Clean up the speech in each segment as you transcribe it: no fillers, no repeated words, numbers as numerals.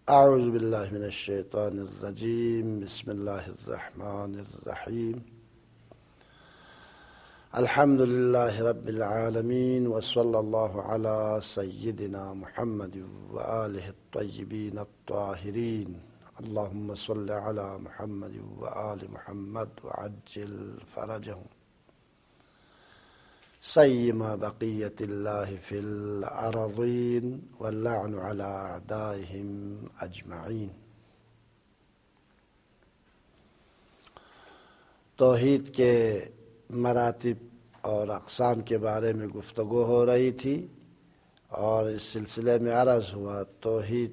اعوذ باللہ من الشیطان الرجیم بسم اللہ الرحمن الرحیم الحمد للہ رب العالمین وصلی اللہ علی سیدنا محمد وآلہ الطیبین الطاہرین اللہم صل علی محمد وآل محمد وعجل فرجہم سیم بقیت اللہ فی الارضین واللعن علی اعدائہم اجمعین۔ توحید کے مراتب اور اقسام کے بارے میں گفتگو ہو رہی تھی اور اس سلسلے میں عرض ہوا توحید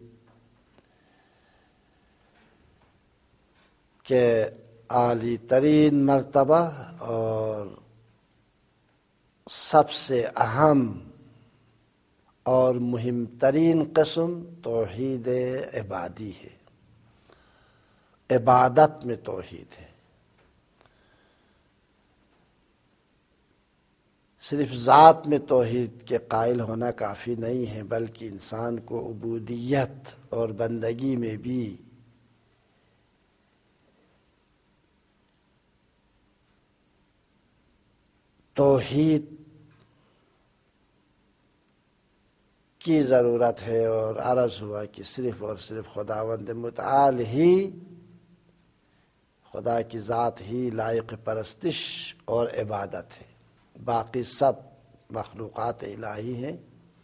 کے اعلی ترین مرتبہ اور سب سے اہم اور مہم ترین قسم توحید عبادی ہے، عبادت میں توحید ہے۔ صرف ذات میں توحید کے قائل ہونا کافی نہیں ہے، بلکہ انسان کو عبودیت اور بندگی میں بھی توحید کی ضرورت ہے، اور عرض ہوا کہ صرف اور صرف خداوند متعال ہی، خدا کی ذات ہی لائق پرستش اور عبادت ہے، باقی سب مخلوقات الہی ہیں۔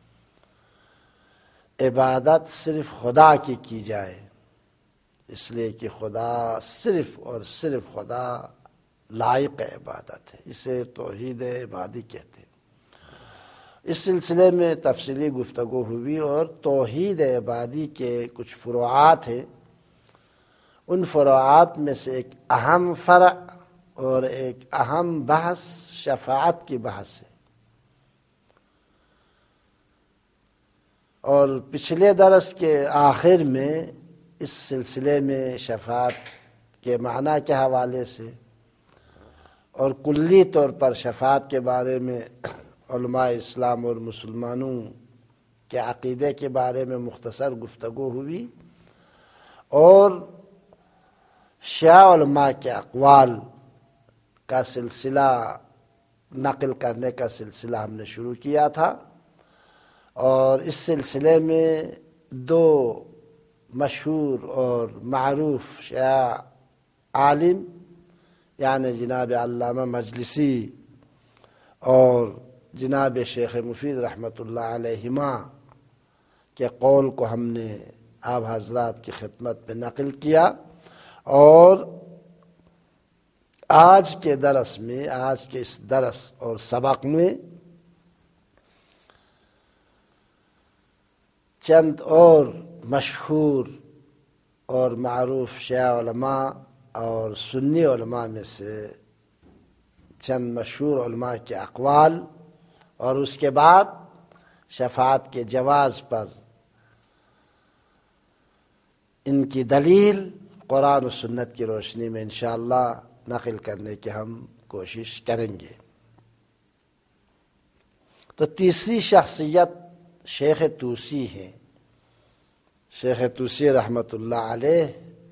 عبادت صرف خدا کی جائے، اس لیے کہ خدا صرف اور صرف خدا لائق عبادت ہے، اسے توحید عبادی کہتے ہیں۔ اس سلسلے میں تفصیلی گفتگو ہوئی اور توحید عبادی کے کچھ فروعات ہیں، ان فروعات میں سے ایک اہم فرع اور ایک اہم بحث شفاعت کی بحث ہے۔ اور پچھلے درس کے آخر میں اس سلسلے میں شفاعت کے معنی کے حوالے سے اور کلی طور پر شفاعت کے بارے میں علماء اسلام اور مسلمانوں کے عقیدے کے بارے میں مختصر گفتگو ہوئی، اور شیعہ علماء کے اقوال کا سلسلہ نقل کرنے کا سلسلہ ہم نے شروع کیا تھا، اور اس سلسلے میں دو مشہور اور معروف شیعہ عالم یعنی جناب علامہ مجلسی اور جناب شیخ مفید رحمۃ اللہ علیہما کے قول کو ہم نے آپ حضرات کی خدمت میں نقل کیا، اور آج کے درس میں، آج کے اس درس اور سبق میں چند اور مشہور اور معروف شیعہ علماء اور سنی علماء میں سے چند مشہور علماء کے اقوال، اور اس کے بعد شفاعت کے جواز پر ان کی دلیل قرآن و سنت کی روشنی میں انشاءاللہ نقل کرنے کی ہم کوشش کریں گے۔ تو تیسری شخصیت شیخ طوسی ہے۔ شیخ طوسی رحمۃ اللہ علیہ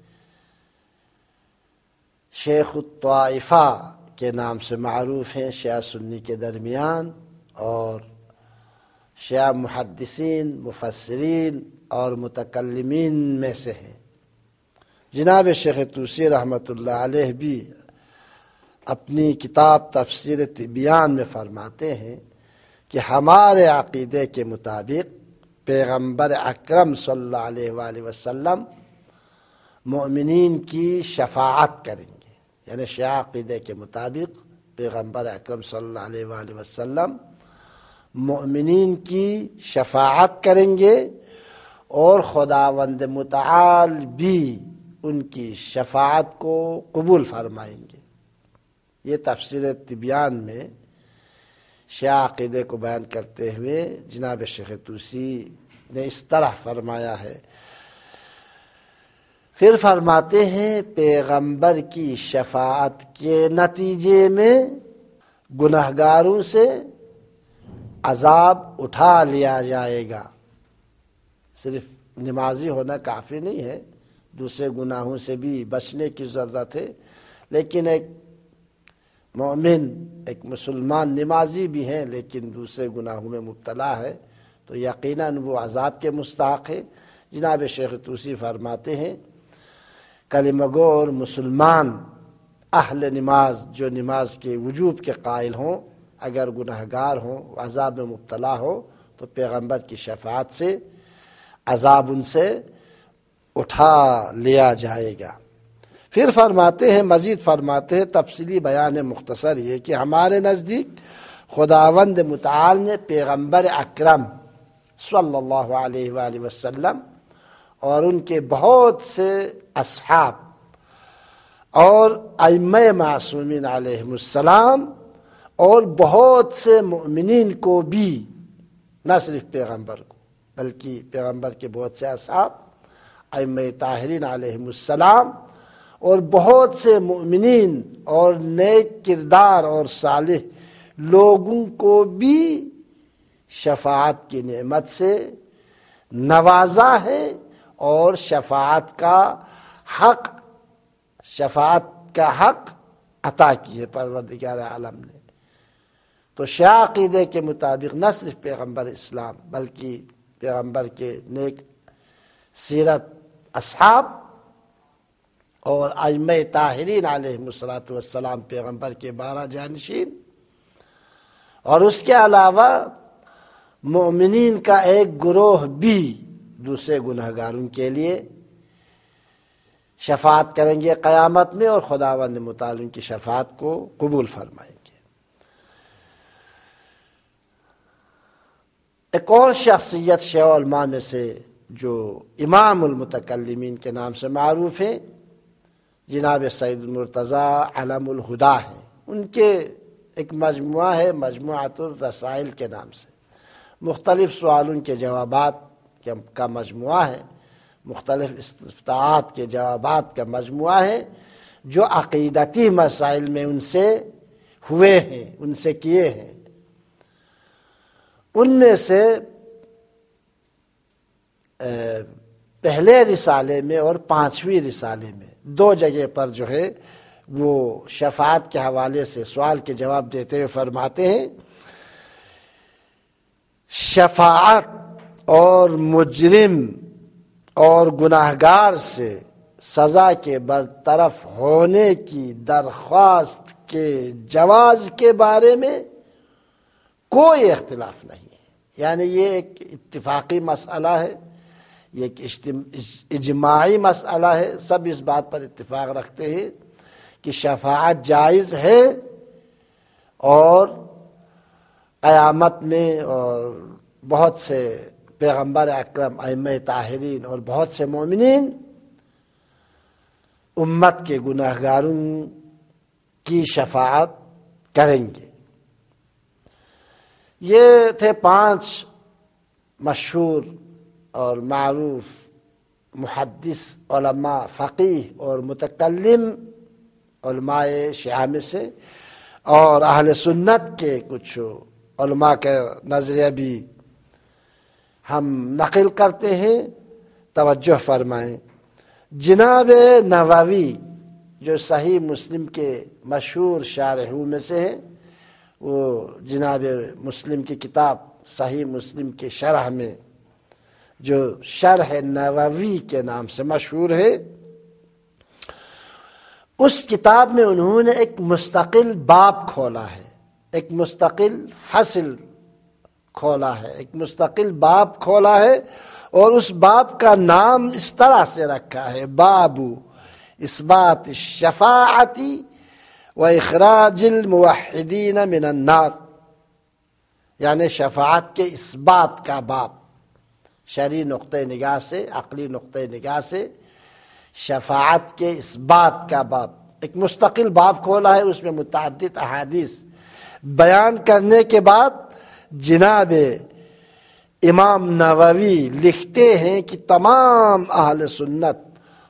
شیخ الطائفہ کے نام سے معروف ہیں شیعہ سنی کے درمیان، اور شیعہ محدثین، مفسرین اور متکلمین میں سے ہیں۔ جناب شیخ طوسی رحمۃ اللہ علیہ بھی اپنی کتاب تفسیر تبیان میں فرماتے ہیں کہ ہمارے عقیدے کے مطابق پیغمبر اکرم صلی اللہ علیہ وآلہ وسلم مؤمنین کی شفاعت کریں گے، یعنی شیعہ عقیدے کے مطابق پیغمبر اکرم صلی اللہ علیہ وآلہ وسلم مؤمنین کی شفاعت کریں گے، اور خداوند متعال بھی ان کی شفاعت کو قبول فرمائیں گے۔ یہ تفسیر تبیان میں شیعہ عقیدے کو بیان کرتے ہوئے جناب شیخ طوسی نے اس طرح فرمایا ہے۔ پھر فرماتے ہیں پیغمبر کی شفاعت کے نتیجے میں گنہگاروں سے عذاب اٹھا لیا جائے گا۔ صرف نمازی ہونا کافی نہیں ہے، دوسرے گناہوں سے بھی بچنے کی ضرورت ہے، لیکن ایک مومن، ایک مسلمان نمازی بھی ہیں لیکن دوسرے گناہوں میں مبتلا ہے تو یقیناً وہ عذاب کے مستحق ہے۔ جناب شیخ طوسی فرماتے ہیں کلمہ گو اور مسلمان اہل نماز جو نماز کے وجوب کے قائل ہوں اگر گناہگار ہوں، عذاب میں مبتلا ہو تو پیغمبر کی شفاعت سے عذاب ان سے اٹھا لیا جائے گا۔ پھر فرماتے ہیں، مزید فرماتے ہیں، تفصیلی بیان مختصر یہ کہ ہمارے نزدیک خداوند متعال نے پیغمبر اکرم صلی اللہ علیہ وآلہ وسلم اور ان کے بہت سے اصحاب اور ائمہ معصومین علیہم السلام اور بہت سے مؤمنین کو بھی، نہ صرف پیغمبر کو بلکہ پیغمبر کے بہت سے اصحاب، ائمہ طاہرین علیہم السلام اور بہت سے مؤمنین اور نیک کردار اور صالح لوگوں کو بھی شفاعت کی نعمت سے نوازا ہے اور شفاعت کا حق عطا کی ہے پروردگار عالم نے۔ تو شیعہ عقیدے کے مطابق نہ صرف پیغمبر اسلام بلکہ پیغمبر کے نیک سیرت اصحاب اور ائمہ طاہرین علیہم الصلاۃ والسلام پیغمبر کے 12 جانشین، اور اس کے علاوہ مومنین کا ایک گروہ بھی دوسرے گنہگاروں کے لیے شفاعت کریں گے قیامت میں اور خداوند متعال ان کی شفاعت کو قبول فرمائیں گے۔ ایک اور شخصیت شیعہ علماء میں سے جو امام المتکلمین کے نام سے معروف ہیں جناب سید المرتضیٰ علم الہدا ہیں، ان کے ایک مجموعہ ہے مجموعۃ الرسائل کے نام سے، مختلف سوالوں کے جوابات کا مجموعہ ہے، مختلف استفتاءات کے جوابات کا مجموعہ ہے جو عقیدتی مسائل میں ان سے ہوئے ہیں، ان سے کیے ہیں۔ ان میں سے پہلے رسالے میں اور 5ویں رسالے میں 2 جگہ پر جو ہے وہ شفاعت کے حوالے سے سوال کے جواب دیتے ہوئے فرماتے ہیں شفاعت اور مجرم اور گناہگار سے سزا کے برطرف ہونے کی درخواست کے جواز کے بارے میں کوئی اختلاف نہیں ہے، یعنی یہ ایک اتفاقی مسئلہ ہے، یہ ایک اجماعی مسئلہ ہے، سب اس بات پر اتفاق رکھتے ہیں کہ شفاعت جائز ہے اور قیامت میں اور بہت سے پیغمبر اکرم ائمہ طاہرین اور بہت سے مومنین امت کے گناہگاروں کی شفاعت کریں گے۔ یہ تھے 5 مشہور اور معروف محدث علماء، فقیہ اور متکلم علماء شیعہ میں سے، اور اہل سنت کے کچھ علماء کا نظریہ بھی ہم نقل کرتے ہیں، توجہ فرمائیں۔ جناب نووی جو صحیح مسلم کے مشہور شارحوں میں سے ہیں، وہ جناب مسلم کی کتاب صحیح مسلم کے شرح میں جو شرح نووی کے نام سے مشہور ہے، اس کتاب میں انہوں نے ایک مستقل باب کھولا ہے، ایک مستقل فصل کھولا ہے، ایک مستقل باب کھولا ہے، اور اس باب کا نام اس طرح سے رکھا ہے باب اثبات الشفاعت و اخراج الموحدین من النار، یعنی شفاعت کے اثبات کا باب، شرعی نقطہ نگاہ سے، عقلی نقطہ نگاہ سے شفاعت کے اثبات کا باب، ایک مستقل باب کھولا ہے، اس میں متعدد احادیث بیان کرنے کے بعد جناب امام نووی لکھتے ہیں کہ تمام اہل سنت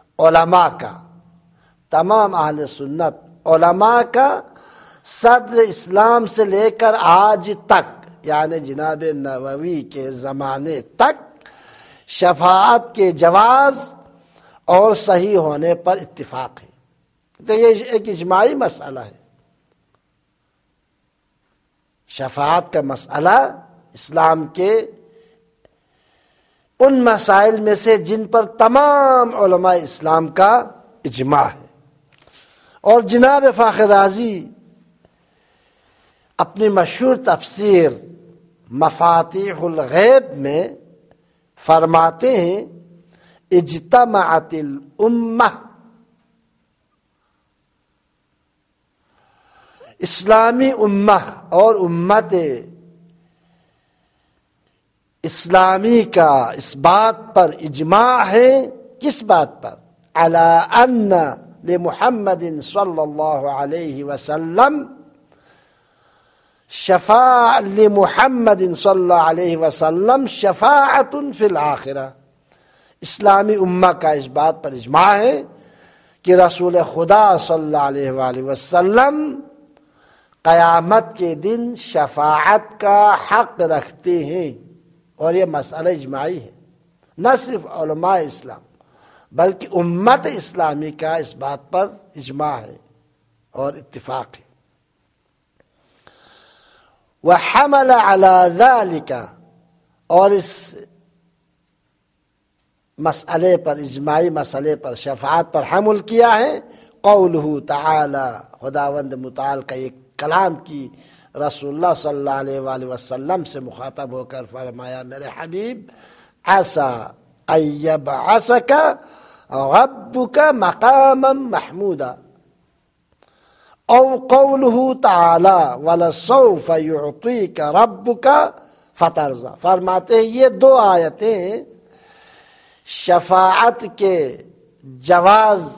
علماء کا صدر اسلام سے لے کر آج تک، یعنی جناب نووی کے زمانے تک شفاعت کے جواز اور صحیح ہونے پر اتفاق ہے۔ تو یہ ایک اجماعی مسئلہ ہے۔ شفاعت کا مسئلہ اسلام کے ان مسائل میں سے جن پر تمام علماء اسلام کا اجماع ہے۔ اور جناب فاخر رازی اپنی مشہور تفسیر مفاتیح الغیب میں فرماتے ہیں اجتمعت الامہ، اسلامی امہ اور امت اسلامی کا اس بات پر اجماع ہے۔ کس بات پر؟ علی ان لمحمد صلی اللہ علیہ وسلم لمحمد صلی اللہ علیہ وسلم شفاعت فی الآخرہ۔ اسلامی امہ کا اس بات پر اجماع ہے کہ رسول خدا صلی اللہ علیہ وآلہ وسلم قیامت کے دن شفاعت کا حق رکھتے ہیں، اور یہ مسئلہ اجماعی ہے۔ نہ صرف علماء اسلام بلکہ امت اسلامی کا اس بات پر اجماع ہے اور اتفاق ہے۔ وحمل على ذلك، اور اس مسئلے پر، اجماعی مسئلے پر، شفاعت پر حمل کیا ہے قولہ تعالی، خداوند متعال کا یہ کلام کی رسول اللہ صلی اللہ علیہ وآلہ وسلم سے مخاطب ہو کر فرمایا میرے حبیب عسیٰ ان یبعثک ربک مقاما محمودا، او قولہ تعالی ولسوف یعطیک ربک فترضی۔ فرماتے ہیں یہ دو آیتیں شفاعت کے جواز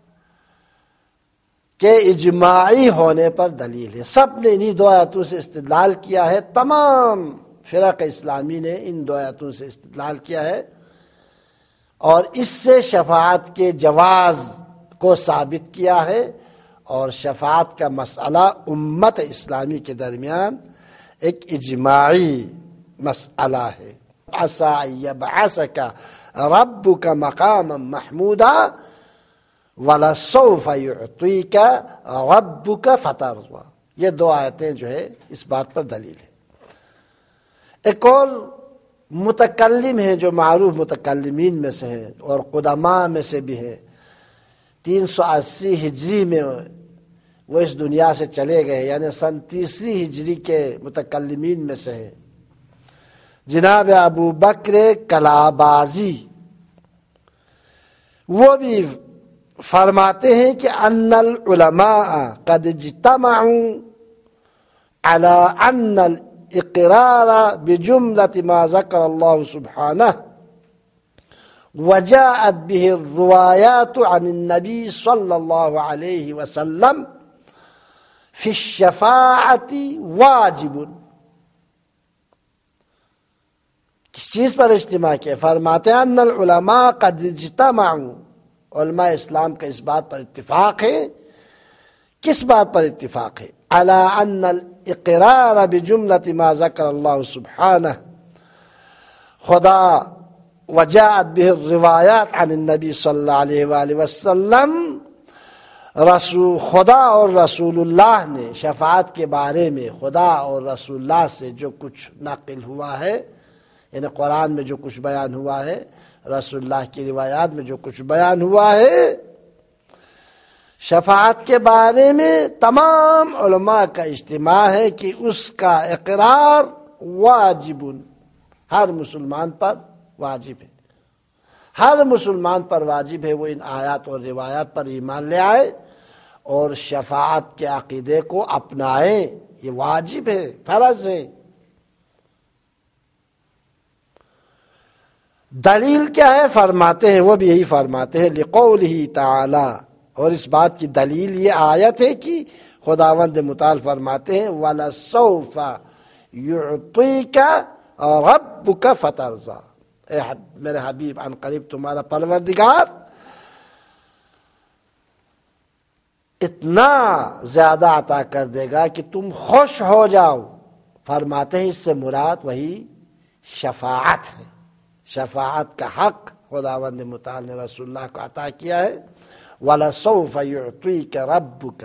کے اجماعی ہونے پر دلیل ہے۔ سب نے انہی دو آیتوں سے استدلال کیا ہے، تمام فرق اسلامی نے ان دو آیتوں سے استدلال کیا ہے، اور اس سے شفاعت کے جواز کو ثابت کیا ہے، اور شفاعت کا مسئلہ امت اسلامی کے درمیان ایک اجماعی مسئلہ ہے۔ عسیٰ ان یبعثک ربک مقاما محمودا وَلَسَوْفَ يُعْطِيكَ رَبُّكَ فَتَرْضَىٰ۔ یہ دو آیتیں جو ہے اس بات پر دلیل ہے۔ ایک اور متکلم ہیں جو معروف متکلمین میں سے ہیں اور قدماء میں سے بھی ہیں، 380 ہجری میں وہ اس دنیا سے چلے گئے، یعنی سن 30 ہجری کے متکلمین میں سے ہیں، جناب ابو بکر کلابازی۔ وہ بھی فرماتے ہیں کہ ان العلماء قد اجتمعوا على ان الاقرار بجملة ما ذكر الله سبحانه وجاءت به الروايات عن النبي صلى الله عليه وسلم في الشفاعة واجب۔ کس چیز پر اجتماع کیا؟ فرماتے ہیں ان العلماء قد اجتمعوا، علماء اسلام کا اس بات پر اتفاق ہے۔ کس بات پر اتفاق ہے؟ علی ان الاقرار بجملۃ ما ذکر اللہ سبحانہ خدا وجاءت به الروایات عن النبی صلی اللہ علیہ وآلہ وسلم، خدا اور رسول اللہ نے شفاعت کے بارے میں خدا اور رسول اللہ سے جو کچھ ناقل ہوا ہے، یعنی قرآن میں جو کچھ بیان ہوا ہے، رسول اللہ کی روایات میں جو کچھ بیان ہوا ہے، شفاعت کے بارے میں تمام علماء کا اجتماع ہے کہ اس کا اقرار واجب، ہر مسلمان پر واجب ہے۔ ہر مسلمان پر واجب ہے وہ ان آیات اور روایات پر ایمان لے آئے اور شفاعت کے عقیدے کو اپنائے، یہ واجب ہے، فرض ہے۔ دلیل کیا ہے؟ فرماتے ہیں، وہ بھی یہی فرماتے ہیں لقولہ تعالی، اور اس بات کی دلیل یہ آیت ہے کہ خداوند متعال فرماتے ہیں وَلَسَوْفَ يُعْطِيكَ رَبُّكَ فَتَرْضَىٰ، اے میرے حبیب عن قریب تمہارا پروردگار اتنا زیادہ عطا کر دے گا کہ تم خوش ہو جاؤ۔ فرماتے ہیں اس سے مراد وہی شفاعت ہے، شفاعت کا حق خداوند متعال نے رسول اللہ کو عطا کیا ہے۔ وَلَسَوْفَ يُعْطِيكَ رَبُّكَ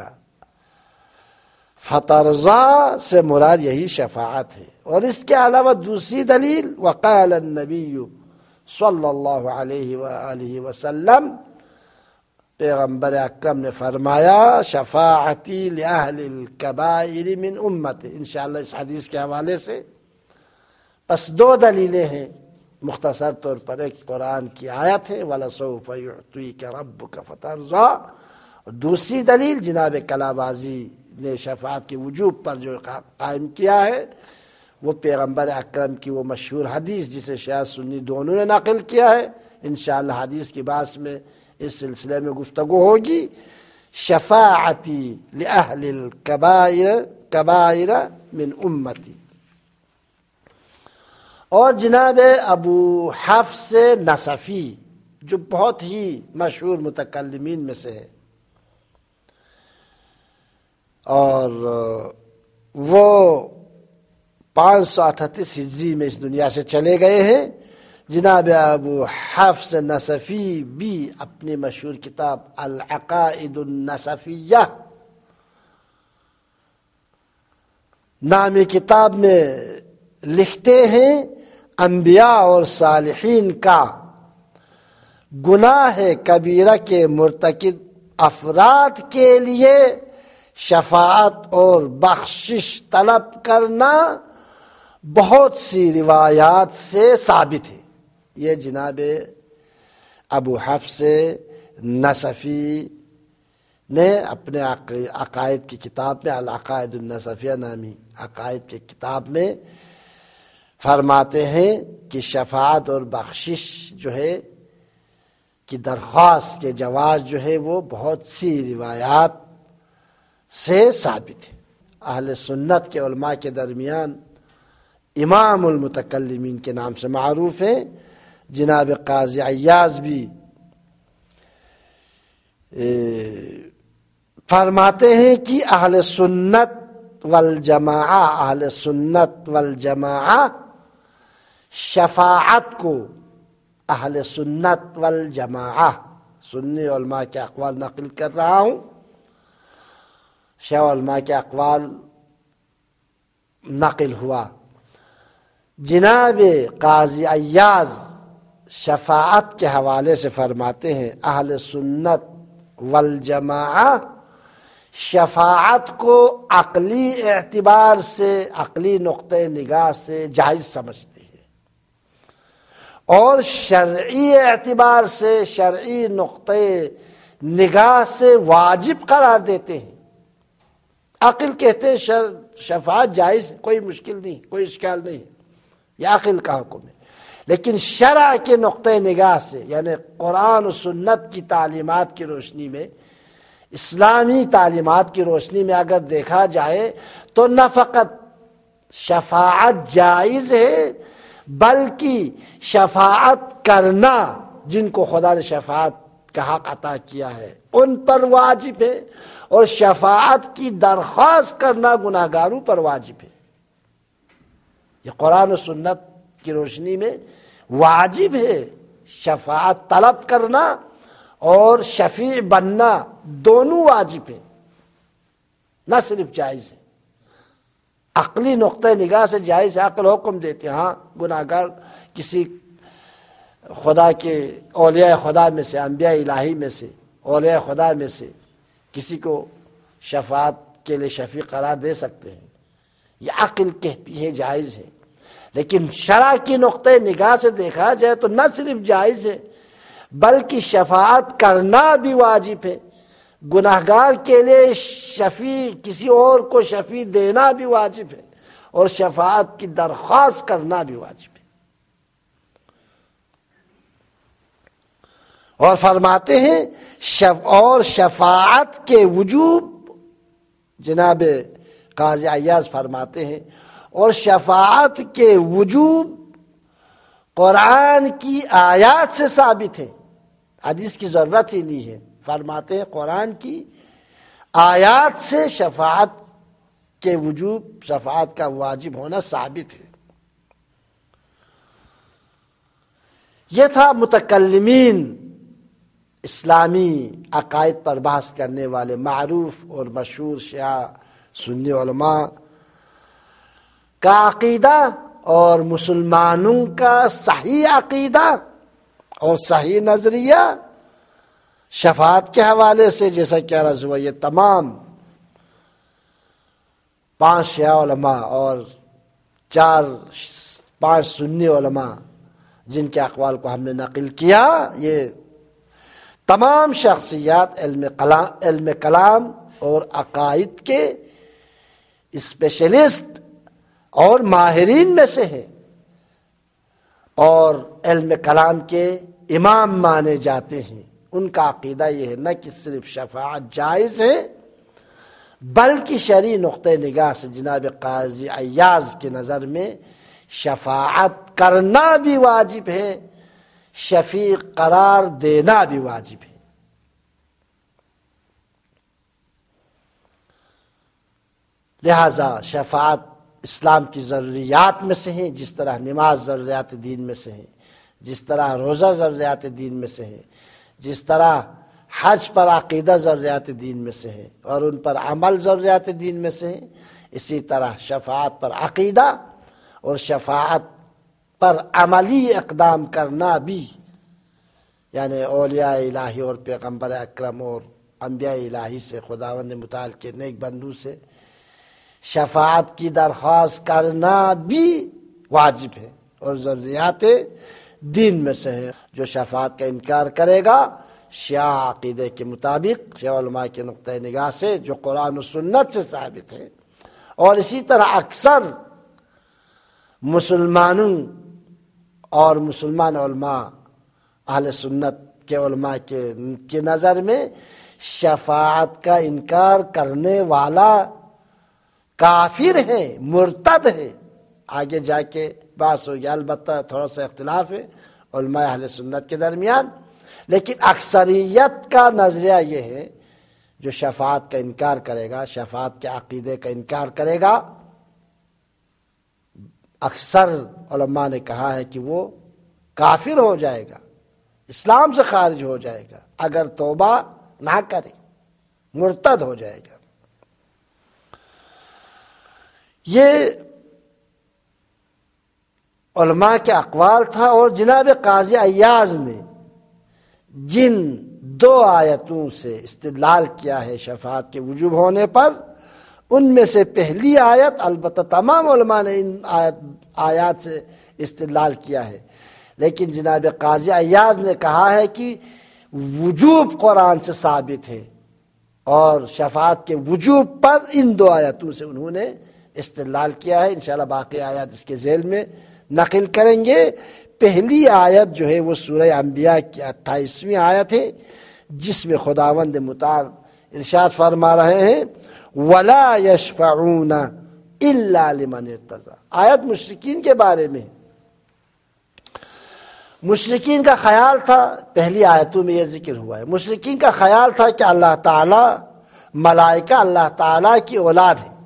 فترضى سے مراد یہی شفاعت ہے۔ اور اس کے علاوہ دوسری دلیل وقال النبی صلی اللہ علیہ وآلہ وسلم، پیغمبر اکرم نے فرمایا شفاعتی لأہل الکبائر من امتی، انشاءاللہ اس حدیث کے حوالے سے۔ پس دو دلیلیں ہیں مختصر طور پر، ایک قرآن کی آیت ہے وَلَسَوْفَ يُعْطِيكَ رَبُّكَ فَتَرْضَىٰ، اور دوسری دلیل جناب کلابازی نے شفاعت کے وجوب پر جو قائم کیا ہے وہ پیغمبر اکرم کی وہ مشہور حدیث جسے شیعہ سنی دونوں نے نقل کیا ہے، انشاءاللہ حدیث کی بات میں اس سلسلے میں گفتگو ہوگی۔ شفاعتی لأہل الکبائر من امتی۔ اور جناب ابو حفص نصفی جو بہت ہی مشہور متکلمین میں سے ہے، اور وہ 538 ہجری میں اس دنیا سے چلے گئے ہیں۔ جناب ابو حفص نصفی بھی اپنی مشہور کتاب العقائد النصفیہ نامی کتاب میں لکھتے ہیں انبیاء اور صالحین کا گناہ کبیرہ کے مرتکب افراد کے لیے شفاعت اور بخشش طلب کرنا بہت سی روایات سے ثابت ہے۔ یہ جناب ابو حفص نصفی نے اپنے عقائد کی کتاب میں العقائد النصفیہ نامی عقائد کی کتاب میں فرماتے ہیں کہ شفاعت اور بخشش جو ہے کی درخواست کے جواز جو ہے وہ بہت سی روایات سے ثابت ہے۔ اہل سنت کے علماء کے درمیان امام المتکلمین کے نام سے معروف ہیں جناب قاضی عیاض بھی فرماتے ہیں کہ اہل سنت والجماعہ شفاعت کو اہل سنت والجماعہ سنی علماء کے اقوال نقل کر رہا ہوں، شیعہ علماء کے اقوال نقل ہوا۔ جناب قاضی عیاض شفاعت کے حوالے سے فرماتے ہیں اہل سنت والجماعہ شفاعت کو عقلی اعتبار سے، عقلی نقطہ نگاہ سے جائز سمجھتے ہیں، اور شرعی اعتبار سے، شرعی نقطہ نگاہ سے واجب قرار دیتے ہیں۔ عقل کہتے ہیں شفاعت جائز، کوئی مشکل نہیں، کوئی اشکال نہیں، یہ عقل کا حکم ہے، لیکن شرع کے نقطہ نگاہ سے، یعنی قرآن و سنت کی تعلیمات کی روشنی میں، اسلامی تعلیمات کی روشنی میں اگر دیکھا جائے تو نہ فقط شفاعت جائز ہے بلکہ شفاعت کرنا، جن کو خدا نے شفاعت کا حق عطا کیا ہے ان پر واجب ہے، اور شفاعت کی درخواست کرنا گناہگاروں پر واجب ہے۔ یہ قرآن و سنت کی روشنی میں واجب ہے، شفاعت طلب کرنا اور شفیع بننا دونوں واجب ہیں، نہ صرف جائز ہے۔ عقلی نقطہ نگاہ سے جائز ہے، عقل حکم دیتے ہیں، ہاں گناہگار کسی خدا کے اولیاء خدا میں سے، انبیاء الہی میں سے، اولیاء خدا میں سے کسی کو شفاعت کے لیے شفیع قرار دے سکتے ہیں، یہ عقل کہتی ہے جائز ہے۔ لیکن شرع کی نقطہ نگاہ سے دیکھا جائے تو نہ صرف جائز ہے بلکہ شفاعت کرنا بھی واجب ہے، گناہگار کے لیے شفیع، کسی اور کو شفیع دینا بھی واجب ہے، اور شفاعت کی درخواست کرنا بھی واجب ہے۔ اور فرماتے ہیں اور شفاعت کے وجوب، جناب قاضی عیاض فرماتے ہیں اور شفاعت کے وجوب قرآن کی آیات سے ثابت ہے، حدیث کی ضرورت ہی نہیں ہے، فرماتے ہیں قرآن کی آیات سے شفاعت کے وجوب، شفاعت کا واجب ہونا ثابت ہے۔ یہ تھا متکلمین، اسلامی عقائد پر بحث کرنے والے معروف اور مشہور شیعہ سنی علماء کا عقیدہ اور مسلمانوں کا صحیح عقیدہ اور صحیح نظریہ شفاعت کے حوالے سے، جیسا کہ عرض ہوا، یہ تمام 5 شیعہ علماء اور 5 سنی علماء جن کے اقوال کو ہم نے نقل کیا، یہ تمام شخصیات علم کلام اور عقائد کے اسپیشلسٹ اور ماہرین میں سے ہیں، اور علم کلام کے امام مانے جاتے ہیں۔ ان کا عقیدہ یہ ہے نہ کہ صرف شفاعت جائز ہے، بلکہ شرعی نقطہ نگاہ سے جناب قاضی عیاض کی نظر میں شفاعت کرنا بھی واجب ہے، شفیع قرار دینا بھی واجب ہے۔ لہذا شفاعت اسلام کی ضروریات میں سے ہیں، جس طرح نماز ضروریات دین میں سے ہیں، جس طرح روزہ ضروریات دین میں سے ہیں، جس طرح حج پر عقیدہ ضروریات دین میں سے ہیں اور ان پر عمل ضروریات دین میں سے ہیں، اسی طرح شفاعت پر عقیدہ اور شفاعت پر عملی اقدام کرنا بھی، یعنی اولیاء الہی اور پیغمبر اکرم اور انبیاء الہی سے، خداوند متعال کے نیک بندو سے شفاعت کی درخواست کرنا بھی واجب ہے اور ضروریات دین میں سے ہے۔ جو شفاعت کا انکار کرے گا شیعہ عقیدے کے مطابق، شیعہ علماء کے نقطہ نگاہ سے جو قرآن و سنت سے ثابت ہے، اور اسی طرح اکثر مسلمانوں اور مسلمان علماء اہل سنت کے علماء کی نظر میں شفاعت کا انکار کرنے والا کافر ہے، مرتد ہے۔ آگے جا کے بحث ہو گیا، البتہ تھوڑا سا اختلاف ہے علماء اہل سنت کے درمیان، لیکن اکثریت کا نظریہ یہ ہے جو شفاعت کا انکار کرے گا، شفاعت کے عقیدے کا انکار کرے گا، اکثر علماء نے کہا ہے کہ وہ کافر ہو جائے گا، اسلام سے خارج ہو جائے گا، اگر توبہ نہ کرے مرتد ہو جائے گا۔ یہ علماء کے اقوال تھا، اور جناب قاضی عیاض نے جن 2 آیتوں سے استدلال کیا ہے شفاعت کے وجوب ہونے پر، ان میں سے پہلی آیت، البتہ تمام علماء نے ان آیات سے استدلال کیا ہے، لیکن جناب قاضی عیاض نے کہا ہے کہ وجوب قرآن سے ثابت ہے، اور شفاعت کے وجوب پر ان 2 آیتوں سے انہوں نے استدلال کیا ہے۔ انشاءاللہ باقی آیات اس کے ذیل میں نقل کریں گے۔ پہلی آیت جو ہے وہ سورہ انبیاء کی 28ویں آیت ہے، جس میں خداوند متعال ارشاد فرما رہے ہیں وَلَا يَشْفَعُونَ إِلَّا لِمَنِ ارْتَضَىٰ۔ آیت مشرکین کے بارے میں۔ مشرکین کا خیال تھا، پہلی آیتوں میں یہ ذکر ہوا ہے، مشرکین کا خیال تھا کہ اللہ تعالی، ملائکہ اللہ تعالی کی اولاد ہے،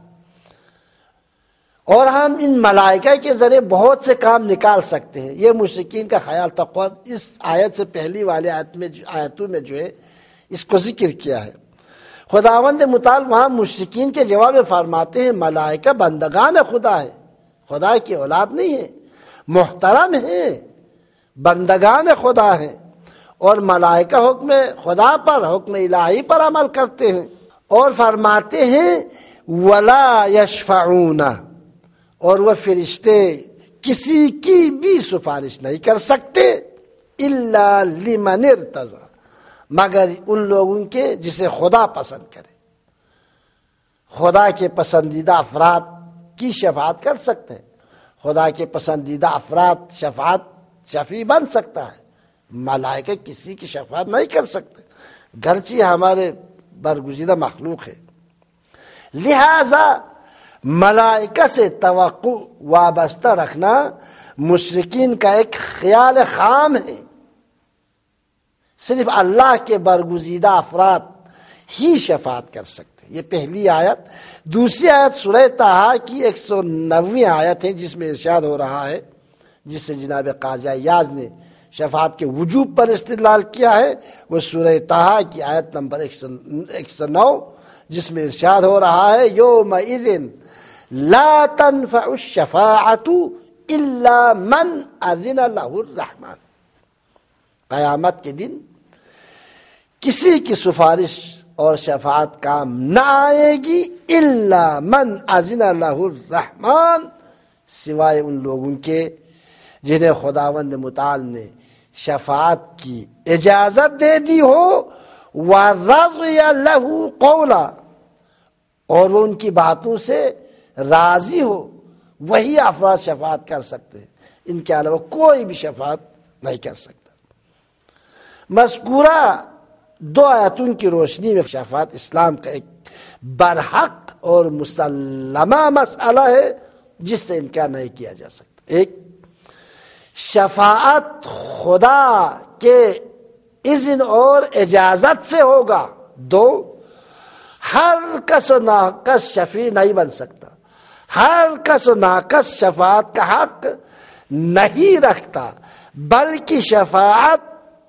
اور ہم ان ملائکہ کے ذریعے بہت سے کام نکال سکتے ہیں۔ یہ مشرکین کا خیال تھا۔ اس آیت سے پہلی والی آیتوں میں جو ہے اس کو ذکر کیا ہے۔ خداوند متعال وہاں مشرکین کے جواب میں فرماتے ہیں ملائکہ بندگان خدا ہے، خدا کی اولاد نہیں ہے، محترم ہیں، بندگان خدا ہیں، اور ملائکہ حکم خدا پر، حکم الہی پر عمل کرتے ہیں، اور فرماتے ہیں وَلَا يَشْفَعُونَ، اور وہ فرشتے کسی کی بھی سفارش نہیں کر سکتے إِلَّا لِمَنِ ارْتَضَىٰ، مگر ان لوگوں کے جسے خدا پسند کرے۔ خدا کے پسندیدہ افراد کی شفاعت کر سکتے ہیں، خدا کے پسندیدہ افراد شفیع بن سکتا ہے، ملائکہ کسی کی شفاعت نہیں کر سکتے، گرچہ ہمارے برگزیدہ مخلوق ہے۔ لہذا ملائکہ سے توقع وابستہ رکھنا مشرکین کا ایک خیال خام ہے، صرف اللہ کے برگزیدہ افراد ہی شفاعت کر سکتے ہیں۔ یہ پہلی آیت۔ دوسری آیت سورہ طٰہٰ کی 109ویں آیت ہے، جس میں ارشاد ہو رہا ہے، جس سے جناب قاضی عیاض نے شفاعت کے وجوب پر استدلال کیا ہے وہ سورہ طٰہٰ کی آیت نمبر 109 جس میں ارشاد ہو رہا ہے یومئذ لا تنفع الشفاعۃ الا من اذن له الرحمن، قیامت کے دن کسی کی سفارش اور شفاعت کام نہ آئے گی الا من اذن له الرحمن، سوائے ان لوگوں کے جنہیں خداوند متعال نے شفاعت کی اجازت دے دی ہو وَرَضِيَ لَهُ قَوْلًا، اور وہ ان کی باتوں سے راضی ہو، وہی افراد شفاعت کر سکتے ہیں، ان کے علاوہ کوئی بھی شفاعت نہیں کر سکتا۔ مذکورہ دو آیاتوں کی روشنی میں شفاعت اسلام کا ایک برحق اور مسلمہ مسئلہ ہے جس سے انکار نہیں کیا جا سکتا۔ ایک، شفاعت خدا کے اذن اور اجازت سے ہوگا۔ دو، ہر کس و ناقص شفیع نہیں بن سکتا، ہر کس و ناقص شفاعت کا حق نہیں رکھتا، بلکہ شفاعت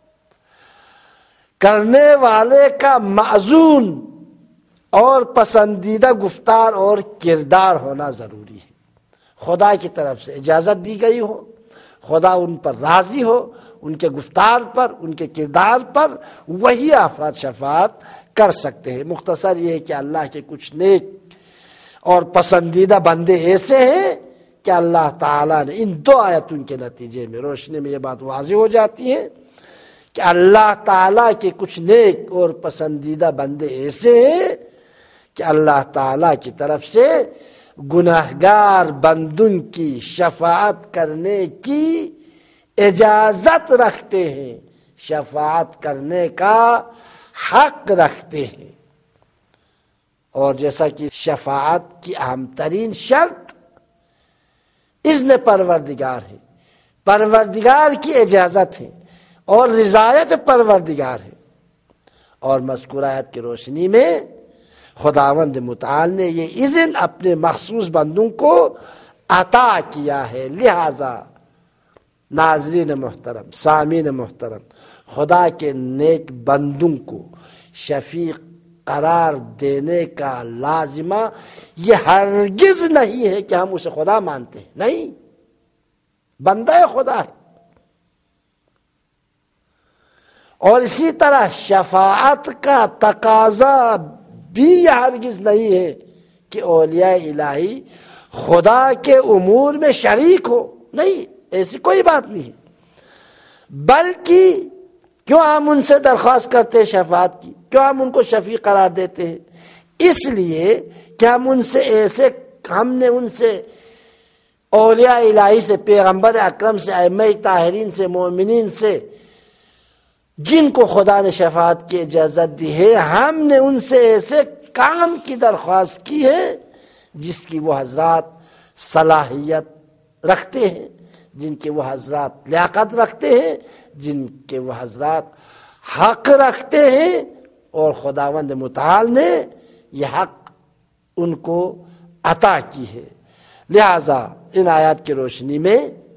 کرنے والے کا معزون اور پسندیدہ گفتار اور کردار ہونا ضروری ہے۔ خدا کی طرف سے اجازت دی گئی ہو، خدا ان پر راضی ہو، ان کے گفتار پر، ان کے کردار پر، وہی افراد شفاعت کر سکتے ہیں۔ مختصر یہ ہے کہ اللہ کے کچھ نیک اور پسندیدہ بندے ایسے ہیں کہ اللہ تعالیٰ نے ان دو آیتوں کے نتیجے میں روشنی میں یہ بات واضح ہو جاتی ہے کہ اللہ تعالیٰ کے کچھ نیک اور پسندیدہ بندے ایسے ہیں کہ اللہ تعالیٰ کی طرف سے گناہگار بندوں کی شفاعت کرنے کی اجازت رکھتے ہیں، شفاعت کرنے کا حق رکھتے ہیں۔ اور جیسا کہ شفاعت کی اہم ترین شرط اذن پروردگار ہے، پروردگار کی اجازت ہے اور رضایت پروردگار ہے، اور مذکورہ آیت کی روشنی میں خداوند متعال نے یہ اذن اپنے مخصوص بندوں کو عطا کیا ہے۔ لہذا ناظرین محترم، سامعین محترم، خدا کے نیک بندوں کو شفیع قرار دینے کا لازمہ یہ ہرگز نہیں ہے کہ ہم اسے خدا مانتے ہیں، نہیں، بندہ خدا ہے۔ اور اسی طرح شفاعت کا تقاضا بھی یہ ہرگز نہیں ہے کہ اولیاء الہی خدا کے امور میں شریک ہو، نہیں، ایسی کوئی بات نہیں ہے، بلکہ کیوں ہم ان سے درخواست کرتے ہیں شفاعت کی، کیوں ہم ان کو شفیع قرار دیتے ہیں؟ اس لیے کہ ہم نے ان سے اولیاء الہی سے، پیغمبر اکرم سے، ائمہ طاہرین سے، مومنین سے، جن کو خدا نے شفاعت کی اجازت دی ہے، ہم نے ان سے ایسے کام کی درخواست کی ہے جس کی وہ حضرات صلاحیت رکھتے ہیں، جن کے وہ حضرات لیاقت رکھتے ہیں، جن کے وہ حضرات حق رکھتے ہیں، اور خداوند متعال نے یہ حق ان کو عطا کی ہے۔ لہذا ان آیات کی روشنی میں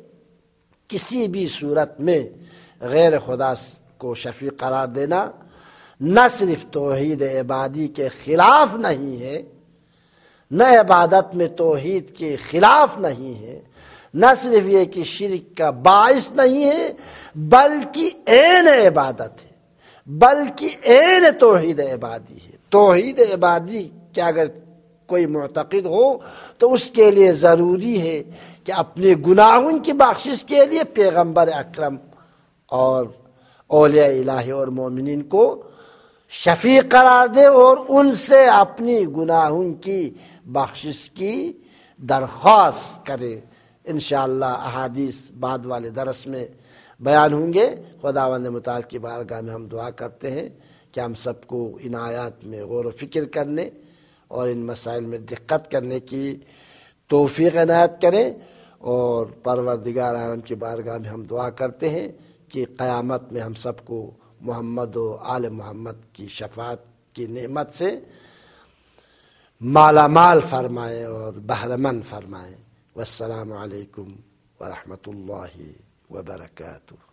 کسی بھی صورت میں غیر خدا کو شفیع قرار دینا نہ صرف توحید عبادی کے خلاف نہیں ہے، نہ عبادت میں توحید کے خلاف نہیں ہے، نہ صرف یہ کہ شرک کا باعث نہیں ہے، بلکہ عین عبادت ہے، بلکہ عین توحید عبادی ہے۔ توحید عبادی کہ اگر کوئی معتقد ہو تو اس کے لیے ضروری ہے کہ اپنے گناہوں کی بخشش کے لیے پیغمبر اکرم اور اولیاء الہی اور مومنین کو شفیع قرار دے اور ان سے اپنی گناہوں کی بخشش کی درخواست کرے۔ انشاءاللہ احادیث بعد والے درس میں بیان ہوں گے۔ خداوند متعال کی بارگاہ میں ہم دعا کرتے ہیں کہ ہم سب کو ان آیات میں غور و فکر کرنے اور ان مسائل میں دقت کرنے کی توفیق عنایت کریں، اور پروردگار عالم کی بارگاہ میں ہم دعا کرتے ہیں کہ قیامت میں ہم سب کو محمد و آل محمد کی شفاعت کی نعمت سے مالا مال فرمائے اور بہرمند فرمائے۔ والسلام علیکم ورحمۃ اللہ وبرکاتہ۔